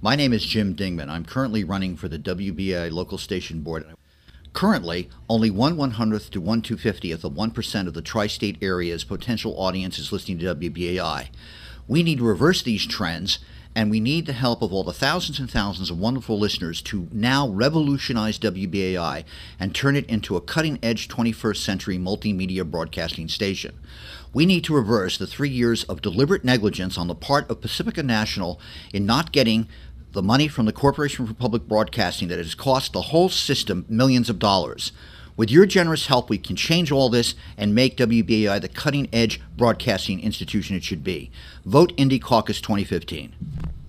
My name is Jim Dingman. I'm currently running for the WBAI local station board. Currently, only 1/100th to 1/250th of 1% of the tri-state area's potential audience is listening to WBAI. We need to reverse these trends, and we need the help of all the thousands and thousands of wonderful listeners to now revolutionize WBAI and turn it into a cutting-edge 21st century multimedia broadcasting station. We need to reverse the 3 years of deliberate negligence on the part of Pacifica National in not getting the money from the Corporation for Public Broadcasting that has cost the whole system millions of dollars. With your generous help, we can change all this and make WBAI the cutting-edge broadcasting institution it should be. Vote Indy Caucus 2015.